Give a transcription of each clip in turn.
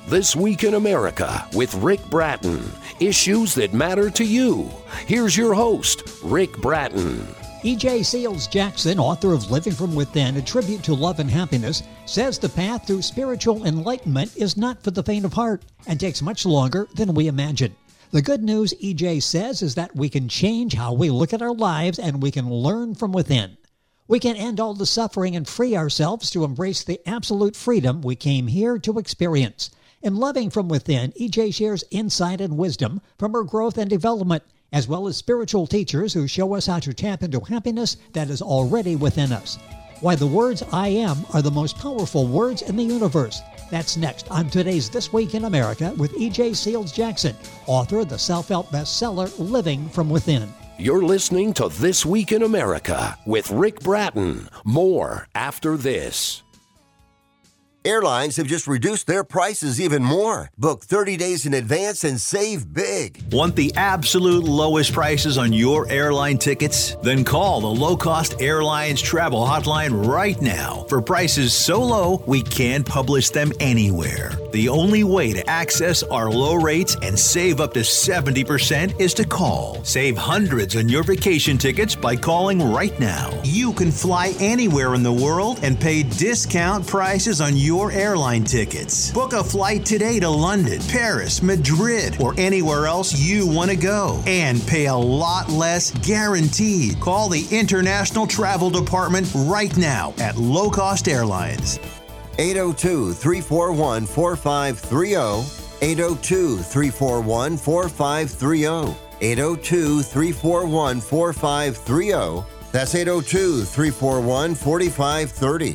This Week in America with Rick Bratton. Issues that matter to you. Here's your host, Rick Bratton. E.J. Seals Jackson, author of Living from Within, A Tribute to Love and Happiness, says the path through spiritual enlightenment is not for the faint of heart and takes much longer than we imagine. The good news, E.J. says, is that we can change how we look at our lives and we can learn from within. We can end all the suffering and free ourselves to embrace the absolute freedom we came here to experience. In Loving from Within, E.J. shares insight and wisdom from her growth and development, as well as spiritual teachers who show us how to tap into happiness that is already within us. Why the words I am are the most powerful words in the universe. That's next on today's This Week in America with E.J. Seals Jackson, author of the self-help bestseller Living from Within. You're listening to This Week in America with Rick Bratton. More after this. Airlines have just reduced their prices even more. Book 30 days in advance and save big. Want the absolute lowest prices on your airline tickets? Then call the Low Cost Airlines Travel Hotline right now for prices so low we can't publish them anywhere. The only way to access our low rates and save up to 70% is to call. Save hundreds on your vacation tickets by calling right now. You can fly anywhere in the world and pay discount prices on your airline tickets. Book a flight today to London, Paris, Madrid, or anywhere else you want to go and pay a lot less guaranteed. Call the International Travel Department right now at Low Cost Airlines. 802-341-4530. 802-341-4530. 802-341-4530. That's 802-341-4530.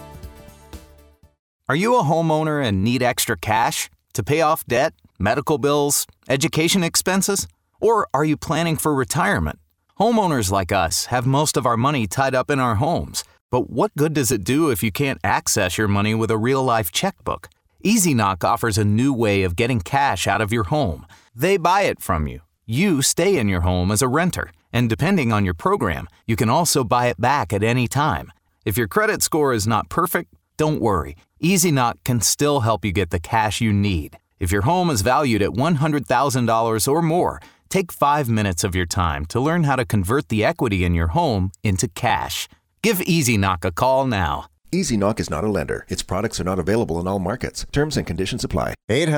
Are you a homeowner and need extra cash to pay off debt, medical bills, education expenses? Or are you planning for retirement? Homeowners like us have most of our money tied up in our homes. But what good does it do if you can't access your money with a real-life checkbook? EasyKnock offers a new way of getting cash out of your home. They buy it from you. You stay in your home as a renter. And depending on your program, you can also buy it back at any time. If your credit score is not perfect, don't worry. EasyKnock can still help you get the cash you need. If your home is valued at $100,000 or more, take 5 minutes of your time to learn how to convert the equity in your home into cash. Give EasyKnock a call now. EasyKnock is not a lender. Its products are not available in all markets. Terms and conditions apply.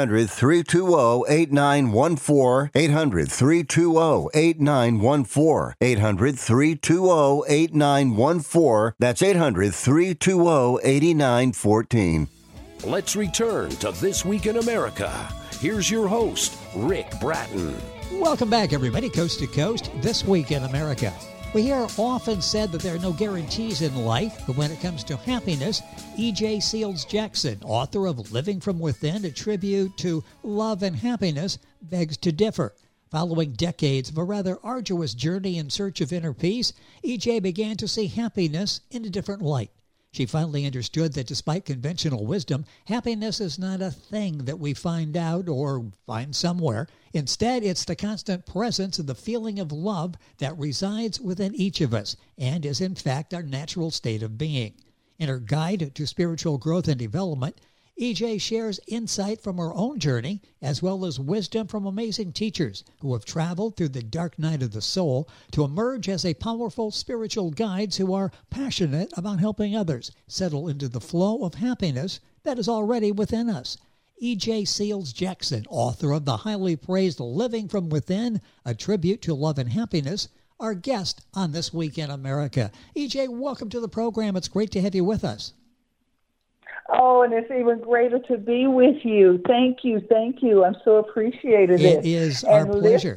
800-320-8914. 800-320-8914. 800-320-8914. That's 800-320-8914. Let's return to This Week in America. Here's your host, Rick Bratton. Welcome back, everybody, coast to coast, This Week in America. We hear often said that there are no guarantees in life, but when it comes to happiness, E.J. Seals Jackson, author of Living from Within, A Tribute to Love and Happiness, begs to differ. Following decades of a rather arduous journey in search of inner peace, E.J. began to see happiness in a different light. She finally understood that despite conventional wisdom, happiness is not a thing that we find out or find somewhere. Instead, it's the constant presence of the feeling of love that resides within each of us and is in fact our natural state of being. In her guide to spiritual growth and development, E.J. shares insight from her own journey, as well as wisdom from amazing teachers who have traveled through the dark night of the soul to emerge as a powerful spiritual guides who are passionate about helping others settle into the flow of happiness that is already within us. E.J. Seals Jackson, author of the highly praised Living from Within, A Tribute to Love and Happiness, our guest on This Week in America. E.J., welcome to the program. It's great to have you with us. Oh, and it's even greater to be with you. Thank you. I'm so appreciated. It is our pleasure.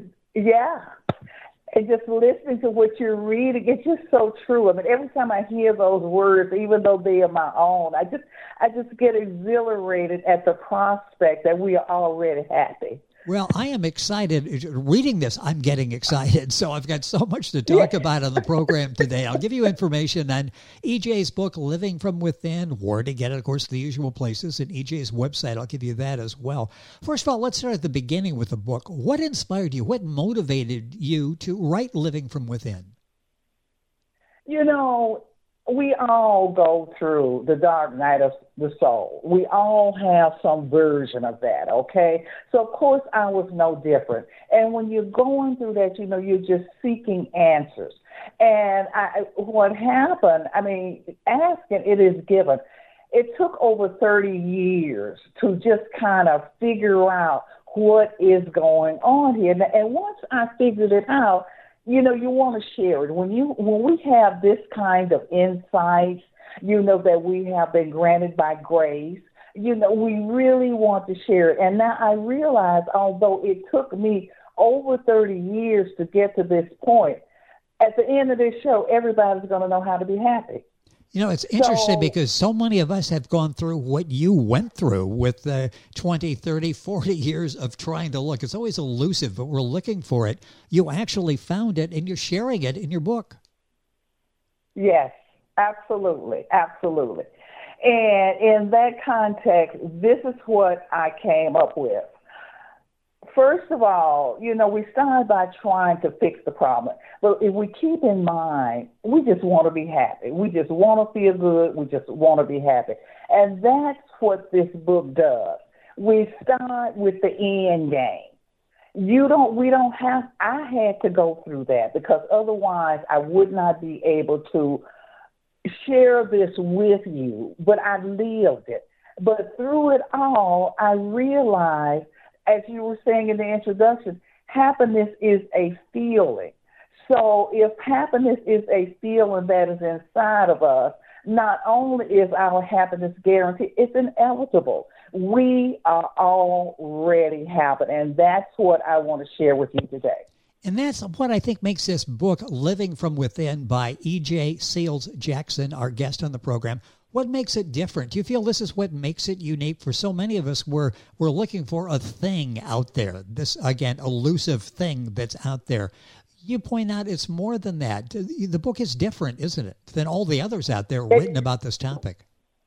And just listening to what you're reading, it's just so true. I mean, every time I hear those words, even though they are my own, I just get exhilarated at the prospect that we are already happy. Well, I am excited. Reading this, I'm getting excited. So I've got so much to talk about on the program today. I'll give you information on EJ's book, Living from Within, where to get it, of course, the usual places, and EJ's website. I'll give you that as well. First of all, let's start at the beginning with the book. What inspired you? What motivated you to write Living from Within? You know, We all go through the dark night of the soul. We all have some version of that, okay? So, of course, I was no different. And when you're going through that, you're just seeking answers. And what happened, asking, it is given. It took over 30 years to just kind of figure out what is going on here. And once I figured it out, you want to share it. When we have this kind of insights, that we have been granted by grace, we really want to share it. And now I realize, although it took me over 30 years to get to this point, at the end of this show, everybody's going to know how to be happy. It's interesting because so many of us have gone through what you went through with 20, 30, 40 years of trying to look. It's always elusive, but we're looking for it. You actually found it, and you're sharing it in your book. Yes, absolutely, absolutely. And in that context, this is what I came up with. First of all, we started by trying to fix the problem. But if we keep in mind, we just want to be happy. We just want to feel good. We just want to be happy. And that's what this book does. We start with the end game. I had to go through that because otherwise I would not be able to share this with you, but I lived it. But through it all, I realized, as you were saying in the introduction, happiness is a feeling. So if happiness is a feeling that is inside of us, not only is our happiness guaranteed, it's inevitable. We are already happy, and that's what I want to share with you today. And that's what I think makes this book, Living from Within by E.J. Seals Jackson, our guest on the program. What makes it different? Do you feel this is what makes it unique? For so many of us, we're looking for a thing out there, this, again, elusive thing that's out there. You point out it's more than that. The book is different, isn't it, than all the others out there written about this topic?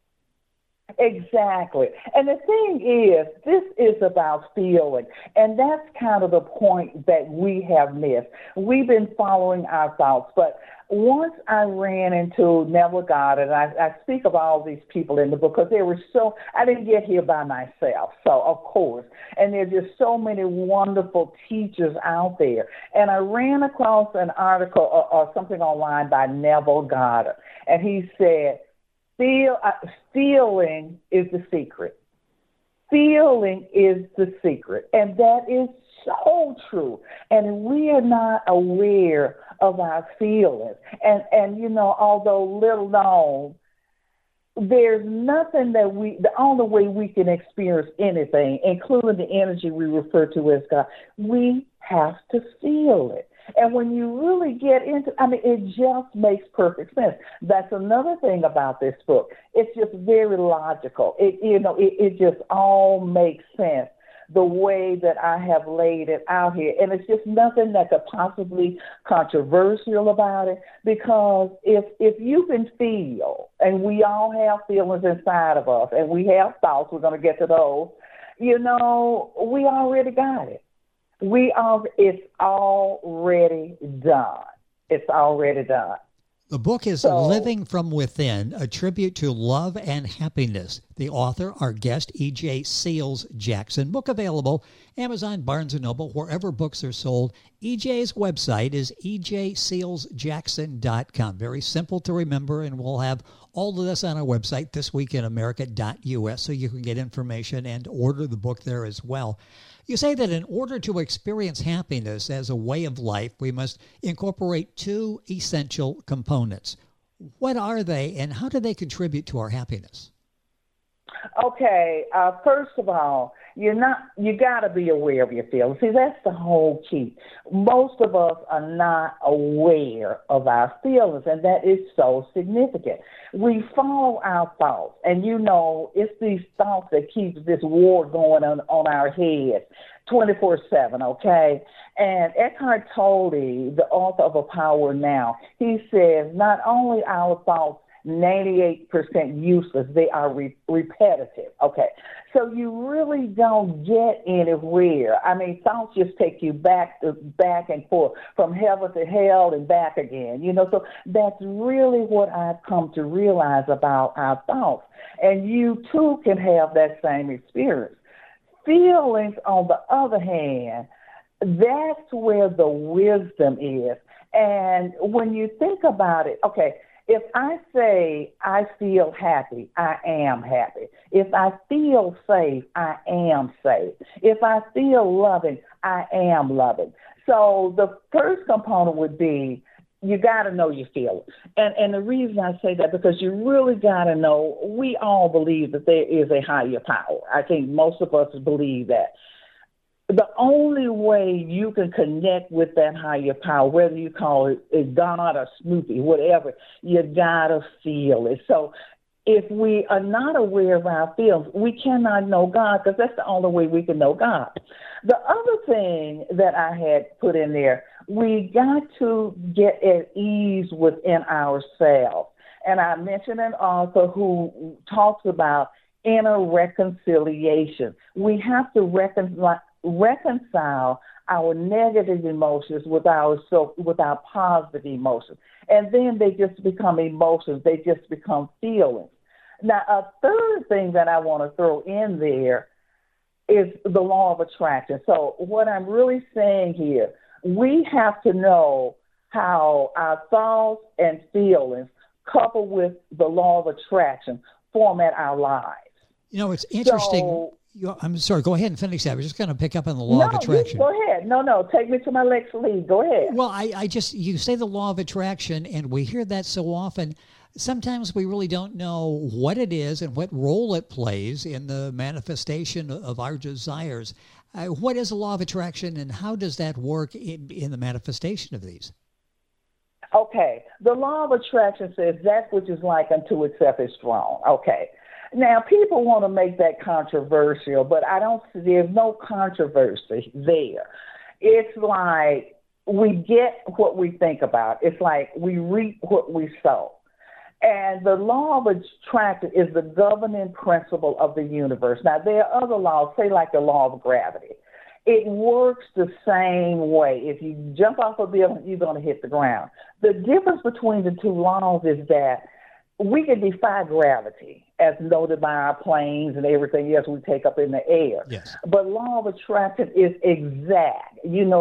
Exactly. And the thing is, this is about feeling. And that's kind of the point that we have missed. We've been following our thoughts, but once I ran into Neville Goddard, and I speak of all these people in the book because I didn't get here by myself, so of course, and there's just so many wonderful teachers out there. And I ran across an article or something online by Neville Goddard, and he said, feeling is the secret. Feeling is the secret, and that is so true. And we are not aware of our feelings. And although little known, there's nothing the only way we can experience anything, including the energy we refer to as God, we have to feel it. And when you really get into it just makes perfect sense. That's another thing about this book. It's just very logical. It just all makes sense the way that I have laid it out here. And it's just nothing that could possibly controversial about it, because if you can feel, and we all have feelings inside of us, and we have thoughts, we're going to get to those, we already got it. It's already done. It's already done. The book is Living from Within, a tribute to love and happiness. The author, our guest, E.J. Seals Jackson. Book available, Amazon, Barnes & Noble, wherever books are sold. E.J.'s website is ejsealsjackson.com. Very simple to remember, and we'll have all of this on our website, thisweekinamerica.us, so you can get information and order the book there as well. You say that in order to experience happiness as a way of life, we must incorporate two essential components. What are they, and how do they contribute to our happiness? Okay, first of all, you got to be aware of your feelings. See, that's the whole key. Most of us are not aware of our feelings, and that is so significant. We follow our thoughts, and it's these thoughts that keeps this war going on our heads 24/7, okay? And Eckhart Tolle, the author of A Power Now, he says not only our thoughts 98% useless. They are repetitive. Okay. So you really don't get anywhere. I mean, thoughts just take you back and forth, from heaven to hell and back again. So that's really what I've come to realize about our thoughts. And you too can have that same experience. Feelings, on the other hand, that's where the wisdom is. And when you think about it, okay, if I say I feel happy, I am happy. If I feel safe, I am safe. If I feel loving, I am loving. So the first component would be you got to know your feelings. And the reason I say that, because you really got to know, we all believe that there is a higher power. I think most of us believe that. The only way you can connect with that higher power, whether you call it God or Snoopy, whatever, you got to feel it. So if we are not aware of our feelings, we cannot know God, because that's the only way we can know God. The other thing that I had put in there, we got to get at ease within ourselves. And I mentioned an author who talks about inner reconciliation. We have to reconcile our negative emotions with our positive emotions. And then they just become emotions. They just become feelings. Now, a third thing that I want to throw in there is the law of attraction. So what I'm really saying here, we have to know how our thoughts and feelings, coupled with the law of attraction, format our lives. It's interesting. I'm sorry, go ahead and finish that. We're just going to pick up on the law of attraction. Go ahead. No, take me to my next lead. Go ahead. Well, you say the law of attraction, and we hear that so often. Sometimes we really don't know what it is and what role it plays in the manifestation of our desires. What is the law of attraction, and how does that work in the manifestation of these? Okay. The law of attraction says that which is like unto itself is strong. Okay. Now, people want to make that controversial, but there's no controversy there. It's like we get what we think about. It's like we reap what we sow. And the law of attraction is the governing principle of the universe. Now, there are other laws, say like the law of gravity. It works the same way. If you jump off a building, you're going to hit the ground. The difference between the two laws is that we can defy gravity, as noted by our planes and everything else we take up in the air. Yes. But law of attraction is exact.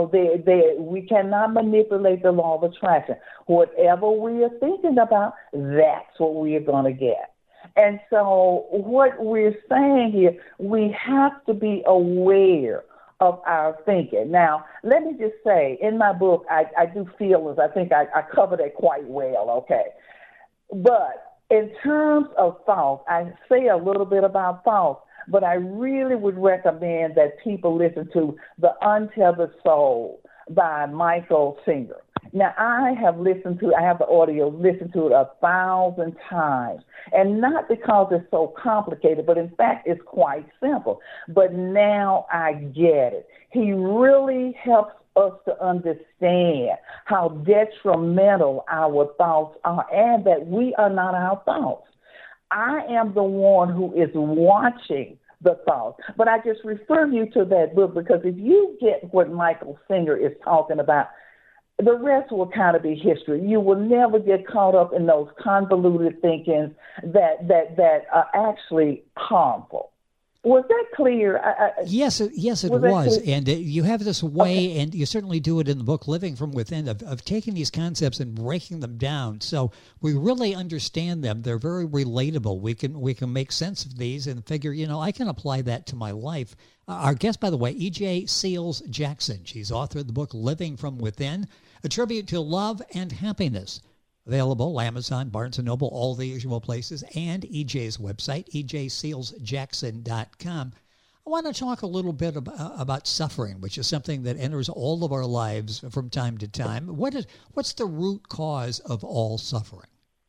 We cannot manipulate the law of attraction. Whatever we are thinking about, that's what we are going to get. And so what we're saying here, we have to be aware of our thinking. Now, let me just say, in my book, I do feelings. I think I cover that quite well, okay? But in terms of thoughts, I say a little bit about thoughts, but I really would recommend that people listen to The Untethered Soul by Michael Singer. Now, I have the audio, listened to it 1,000 times, and not because it's so complicated, but in fact, it's quite simple. But now I get it. He really helps us to understand how detrimental our thoughts are, and that we are not our thoughts. I am the one who is watching the thoughts. But I just refer you to that book, because if you get what Michael Singer is talking about, the rest will kind of be history. You will never get caught up in those convoluted thinkings that are actually harmful. Was that clear? Yes, it was. And you have this way, and you certainly do it in the book, Living from Within, of taking these concepts and breaking them down. So we really understand them. They're very relatable. We can make sense of these and figure, I can apply that to my life. Our guest, by the way, E.J. Seals Jackson. She's author of the book, Living from Within, a tribute to love and happiness. Available Amazon, Barnes & Noble, all the usual places, and EJ's website, ejsealsjackson.com. I want to talk a little bit about suffering, which is something that enters all of our lives from time to time. What's the root cause of all suffering?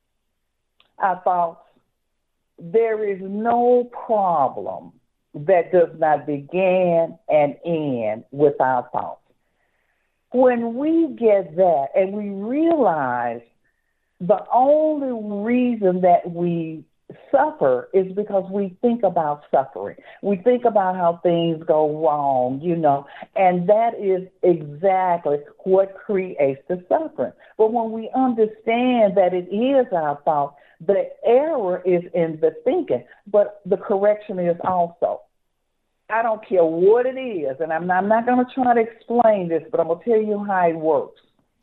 I thought there is no problem that does not begin and end with our thoughts. When we get that and we realize The only reason that we suffer is because we think about suffering. We think about how things go wrong, and that is exactly what creates the suffering. But when we understand that it is our fault, the error is in the thinking, but the correction is also. I don't care what it is, and I'm not going to try to explain this, but I'm going to tell you how it works.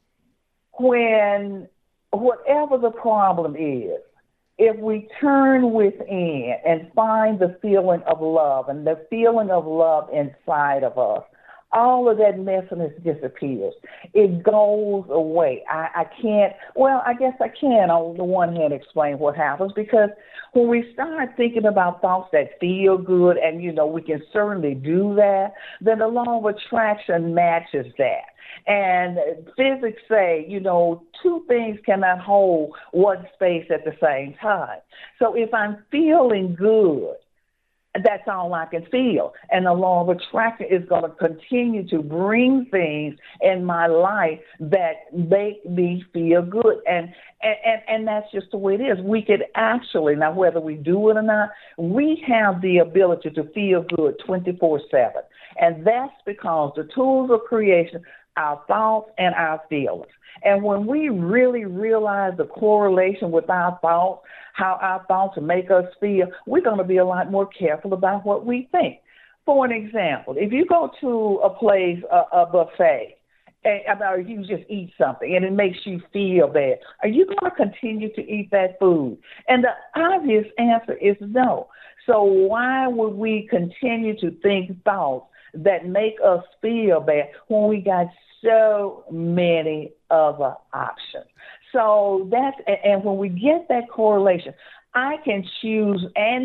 When whatever the problem is, if we turn within and find the feeling of love and the feeling of love inside of us, all of that messiness disappears. It goes away. I guess I can on the one hand explain what happens, because when we start thinking about thoughts that feel good, and, we can certainly do that, then the law of attraction matches that. And physics say, two things cannot hold one space at the same time. So if I'm feeling good, that's all I can feel. And the law of attraction is going to continue to bring things in my life that make me feel good. And that's just the way it is. We could actually, now whether we do it or not, we have the ability to feel good 24/7. And that's because the tools of creation, our thoughts and our feelings. And when we really realize the correlation with our thoughts, how our thoughts make us feel, we're going to be a lot more careful about what we think. For an example, if you go to a place, a buffet, or you just eat something and it makes you feel bad, are you going to continue to eat that food? And the obvious answer is no. So why would we continue to think thoughts that make us feel bad when we got so many other options? So and when we get that correlation, I can choose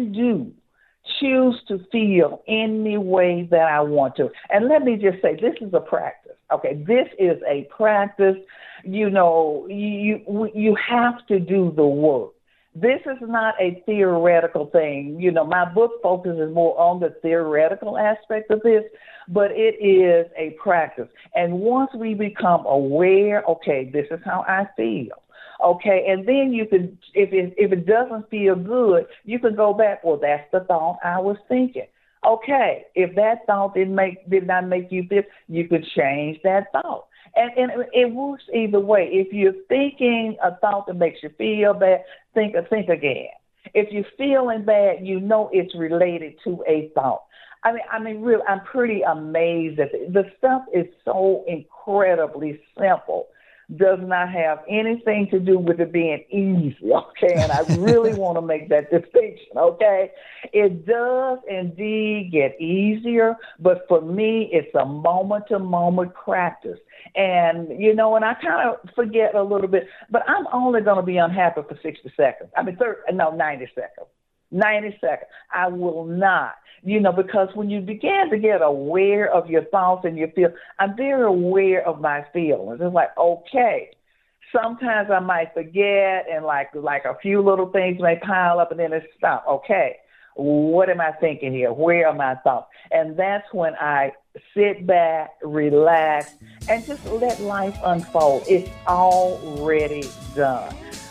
to feel any way that I want to. And let me just say, this is a practice. Okay, this is a practice. You have to do the work. This is not a theoretical thing. My book focuses more on the theoretical aspect of this, but it is a practice. And once we become aware, okay, this is how I feel. Okay, and then you can, if it doesn't feel good, you can go back, well, that's the thought I was thinking. Okay, if that thought did not make you feel, you could change that thought. And it works either way. If you're thinking a thought that makes you feel bad, think again. If you're feeling bad, it's related to a thought. I mean, really, I'm pretty amazed that the stuff is so incredibly simple. Does not have anything to do with it being easy, okay? And I really want to make that distinction, okay? It does indeed get easier, but for me, it's a moment-to-moment practice. And, and I kind of forget a little bit, but I'm only going to be unhappy for 60 seconds. 90 seconds. 90 seconds. I will not, because when you begin to get aware of your thoughts and your feelings, I'm very aware of my feelings. It's like, okay, sometimes I might forget and like a few little things may pile up and then it stops. Okay, what am I thinking here? Where are my thoughts? And that's when I sit back, relax, and just let life unfold. It's already done.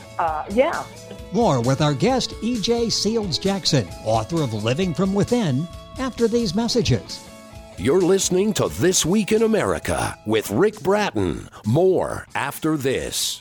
More with our guest, E.J. Seals Jackson, author of Living from Within, after these messages. You're listening to This Week in America with Rick Bratton. More after this.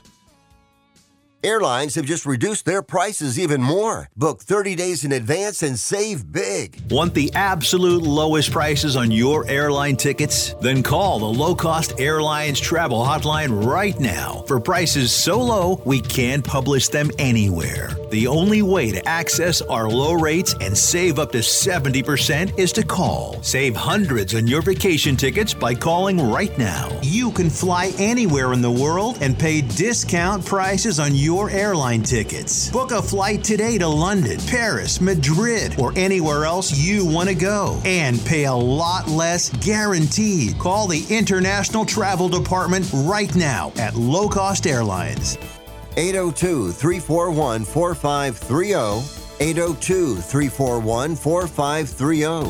Airlines have just reduced their prices even more. Book 30 days in advance and save big. Want the absolute lowest prices on your airline tickets? Then call the Low Cost Airlines Travel Hotline right now for prices so low we can't publish them anywhere. The only way to access our low rates and save up to 70% is to call. Save hundreds on your vacation tickets by calling right now. You can fly anywhere in the world and pay discount prices on your airline tickets. Book a flight today to London, Paris, Madrid, or anywhere else you want to go and pay a lot less guaranteed. Call the International Travel Department right now at Low Cost Airlines. 802-341-4530. 802-341-4530.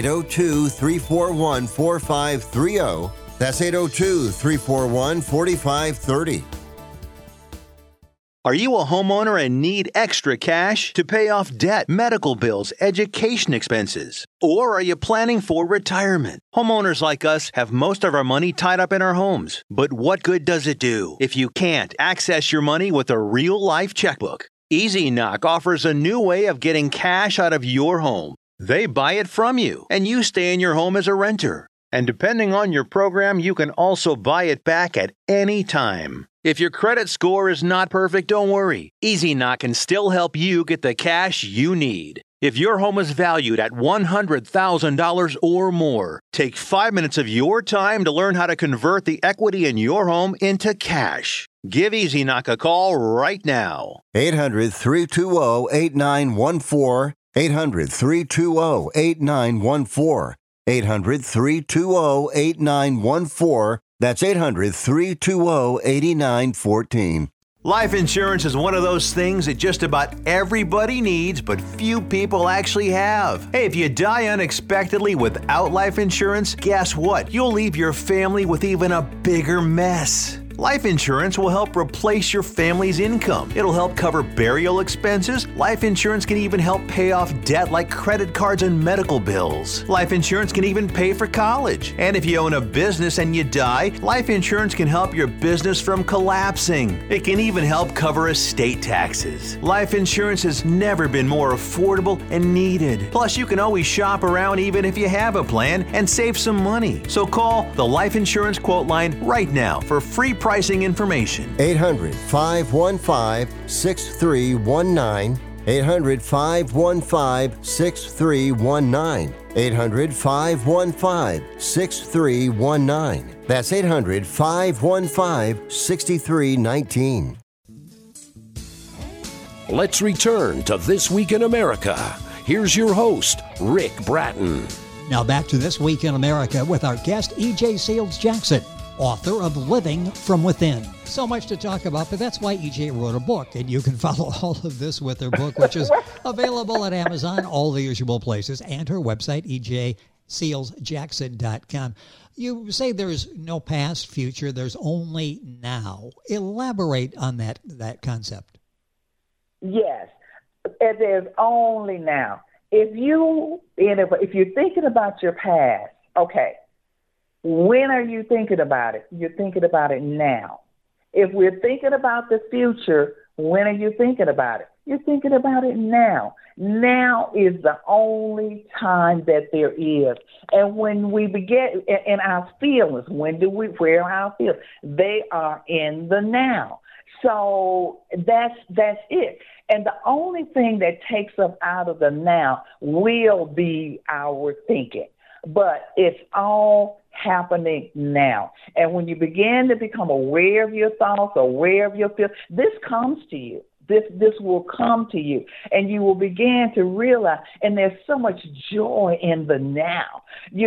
802-341-4530. That's 802-341-4530. Are you a homeowner and need extra cash to pay off debt, medical bills, education expenses? Or are you planning for retirement? Homeowners like us have most of our money tied up in our homes. But what good does it do if you can't access your money with a real-life checkbook? Easy Knock offers a new way of getting cash out of your home. They buy it from you, and you stay in your home as a renter. And depending on your program, you can also buy it back at any time. If your credit score is not perfect, don't worry. Easy Knock can still help you get the cash you need. If your home is valued at $100,000 or more, take 5 minutes of your time to learn how to convert the equity in your home into cash. Give Easy Knock a call right now. 800-320-8914. 800-320-8914. 800-320-8914. That's 800-320-8914. Life insurance is one of those things that just about everybody needs, but few people actually have. Hey, if you die unexpectedly without life insurance, guess what? You'll leave your family with even a bigger mess. Life insurance will help replace your family's income. It'll help cover burial expenses. Life insurance can even help pay off debt like credit cards and medical bills. Life insurance can even pay for college. And if you own a business and you die, life insurance can help your business from collapsing. It can even help cover estate taxes. Life insurance has never been more affordable and needed. Plus, you can always shop around even if you have a plan and save some money. So call the Life Insurance Quote Line right now for free pricing information. 800-515-6319. 800-515-6319. 800-515-6319. That's 800-515-6319. Let's return to This Week in America. Here's your host, Rick Bratton. Now back to This Week in America with our guest, E.J. Seals Jackson, author of Living from Within. So much to talk about, but that's why E.J. wrote a book, and you can follow all of this with her book, which is available at Amazon, all the usual places, and her website, ejsealsjackson.com. You say there's no past, future, there's only now. Elaborate on that concept. Yes, there's only now. If you're thinking about your past, okay, when are you thinking about it? You're thinking about it now. If we're thinking about the future, when are you thinking about it? You're thinking about it now. Now is the only time that there is. And when we begin in our feelings, where are our feelings? They are in the now. So that's it. And the only thing that takes us out of the now will be our thinking. But it's all happening now. And when you begin to become aware of your thoughts, aware of your feelings, this comes to you. This will come to you, and you will begin to realize, and there's so much joy in the now.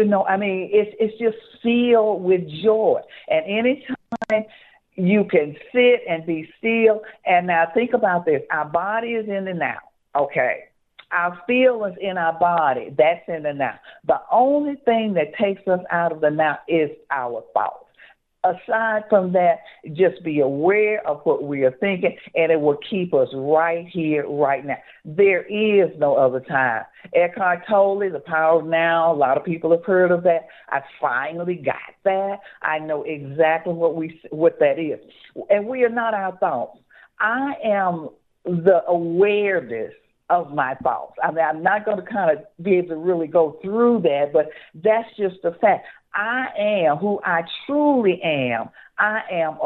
It's just filled with joy. And anytime you can sit and be still, and now think about this. Our body is in the now, okay? Our feelings in our body, that's in the now. The only thing that takes us out of the now is our thoughts. Aside from that, just be aware of what we are thinking, and it will keep us right here, right now. There is no other time. Eckhart Tolle, The Power of Now, a lot of people have heard of that. I finally got that. I know exactly what that is. And we are not our thoughts. I am the awareness of my thoughts. I mean, I'm not going to kind of be able to really go through that, but that's just a fact. I am who I truly am. I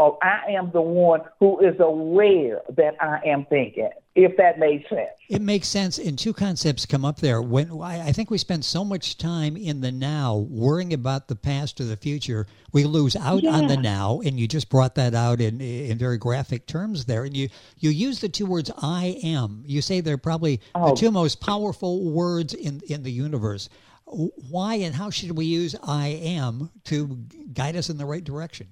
am the one who is aware that I am thinking, if that makes sense. It makes sense, and two concepts come up there. When I think we spend so much time in the now worrying about the past or the future, we lose out on the now, and you just brought that out in very graphic terms there. And you use the two words, I am. You say they're probably the two most powerful words in the universe. Why and how should we use I am to guide us in the right direction?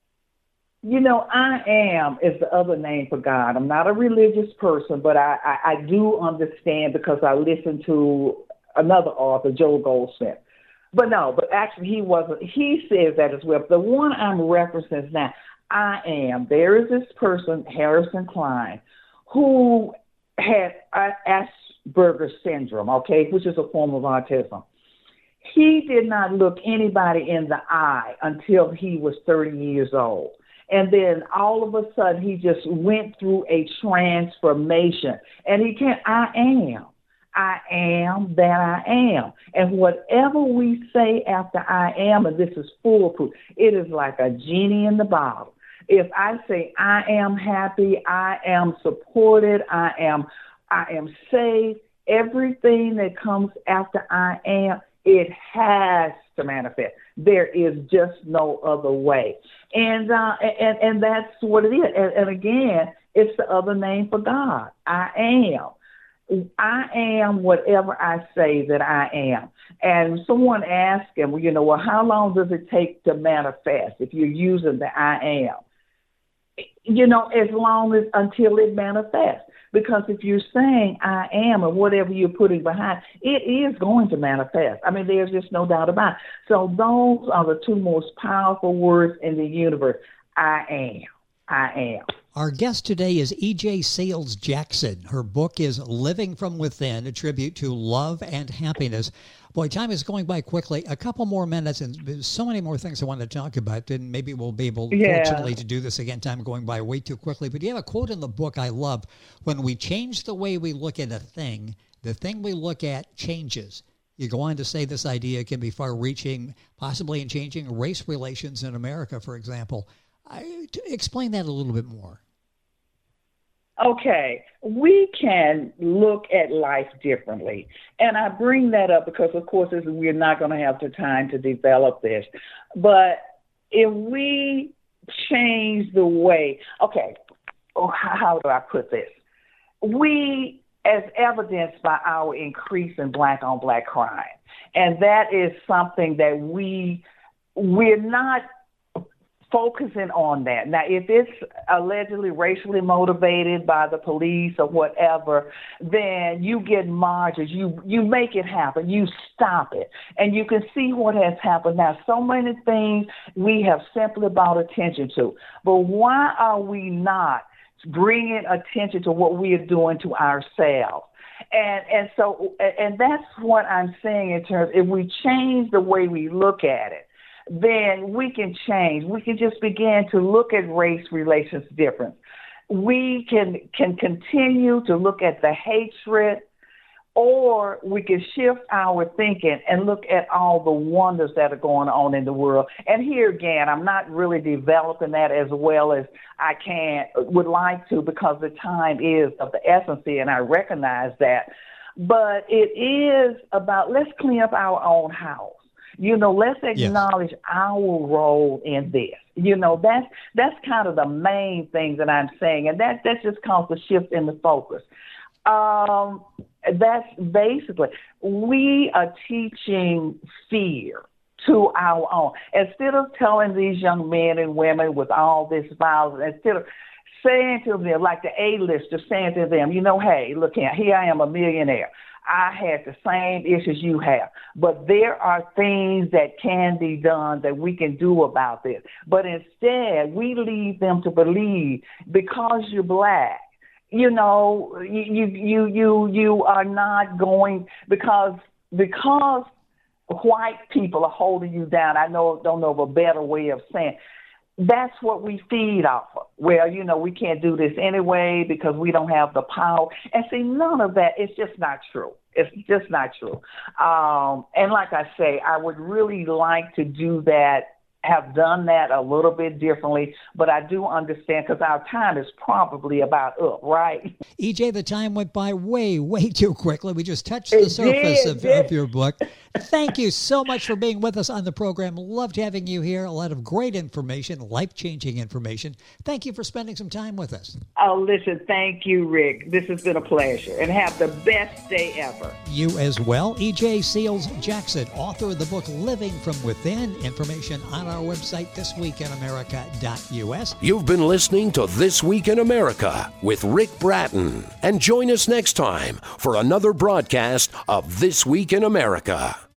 I am is the other name for God. I'm not a religious person, but I do understand because I listened to another author, Joel Goldsmith. But actually he wasn't. He says that as well. The one I'm referencing now, There is this person, Harrison Klein, who had Asperger's syndrome, okay, which is a form of autism. He did not look anybody in the eye until he was 30 years old. And then all of a sudden, he just went through a transformation. And I am that I am. And whatever we say after I am, and this is foolproof, it is like a genie in the bottle. If I say I am happy, I am supported, I am safe, everything that comes after I am, it has to manifest. There is just no other way. And that's what it is. And again, it's the other name for God. I am whatever I say that I am. And someone asked him, well, how long does it take to manifest if you're using the I am? As long as until it manifests. Because if you're saying I am and whatever you're putting behind, it is going to manifest. I mean, there's just no doubt about it. So those are the two most powerful words in the universe. I am. I am. Our guest today is E.J. Seals Jackson. Her book is Living from Within, a tribute to love and happiness. Boy, time is going by quickly. A couple more minutes, and there's so many more things I want to talk about, and maybe we'll be able, fortunately, to do this again. Time going by way too quickly. But you have a quote in the book I love. When we change the way we look at a thing, the thing we look at changes. You go on to say this idea can be far-reaching, possibly in changing race relations in America, for example. Explain that a little bit more. Okay, we can look at life differently. And I bring that up because, of course, we're not going to have the time to develop this. But if we change the way, how do I put this? We, as evidenced by our increase in black-on-black crime, and that is something that we're not focusing on that. Now, if it's allegedly racially motivated by the police or whatever, then you get marches. You make it happen. You stop it. And you can see what has happened now. So many things we have simply brought attention to. But why are we not bringing attention to what we are doing to ourselves? And so that's what I'm saying in terms, if we change the way we look at it, then we can change. We can just begin to look at race relations different. We can continue to look at the hatred, or we can shift our thinking and look at all the wonders that are going on in the world. And here again, I'm not really developing that as well as I would like to, because the time is of the essence here, and I recognize that. But it is about, let's clean up our own house. Let's acknowledge our role in this. That's kind of the main thing that I'm saying, and that just caused a shift in the focus. That's basically, we are teaching fear to our own. Instead of telling these young men and women with all this violence, instead of saying to them, like the A-lister, saying to them, hey, look here I am a millionaire. I had the same issues you have, but there are things that can be done that we can do about this. But instead, we lead them to believe because you're black, you are not going, because white people are holding you down. I don't know of a better way of saying. That's what we feed off of. Well, we can't do this anyway because we don't have the power. And see, none of that, it's just not true. It's just not true. And like I say, I would really like to do that, have done that a little bit differently, but I do understand because our time is probably about up, right? EJ, the time went by way too quickly. We just touched the surface of your book. Thank you so much for being with us on the program. Loved having you here. A lot of great information, life-changing information. Thank you for spending some time with us. Oh, listen, thank you, Rick. This has been a pleasure, and have the best day ever. You as well. E.J. Seals Jackson, author of the book Living from Within. Information on our website, thisweekinamerica.us. You've been listening to This Week in America with Rick Bratton. And join us next time for another broadcast of This Week in America.